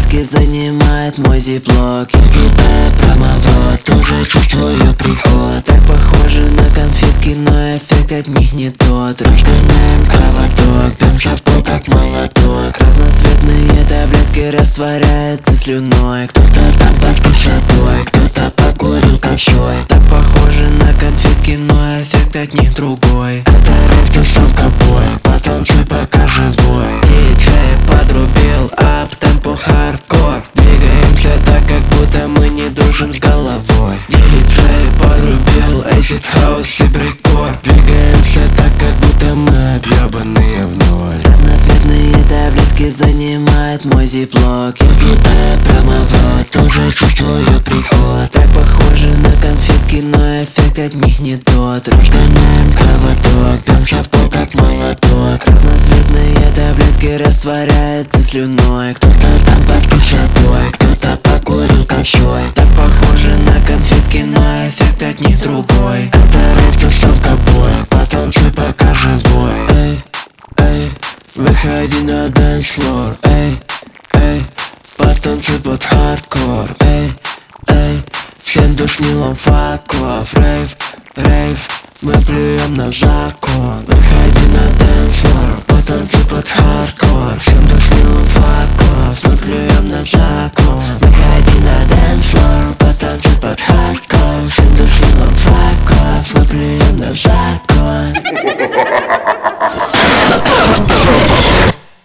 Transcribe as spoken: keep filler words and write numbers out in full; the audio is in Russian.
таблетки занимает мой зиплок. Я кидаю прямо в рот, уже чувствую приход. Так похоже на конфетки, но эффект от них не тот. Разгоняем кровоток, пьем шапку как молоток. Разноцветные таблетки растворяются слюной. Кто-то там под кишотой, кто-то покурил кощой. Так похоже на конфетки, но эффект от них другой. Это рэп, тусовка, бой, потанцуй пока живой. Диджей подрубил ап, темпо, хардкор. Двигаемся так, как будто мы не дружим с головой. Диджей подрубил acid house и брикор. Двигаемся так, как будто мы объебанные в ноль. Разноцветные таблетки занимает мой зиплок. Я кидаю прямо в рот, уже чувствую приход. Так похоже на конфетки, но эффект от них не тот. Разгоняем кровоток, пьем шапку как молоток. Разноцветные таблетки растворяются слюной. Кто-то там под кишотой, кто-то покурил кощой. Так похоже на конфетки, но эффект от них другой. Это рэп, тусовка, бой, потанцуй пока живой. Эй, эй, выходи на dance floor. Эй, эй, потанцуй под хардкор. Эй, эй, всем душнилом факов. Рейв, рейв, мы плюем на закон. Выходи на dance floor, потанцуй под хардкор.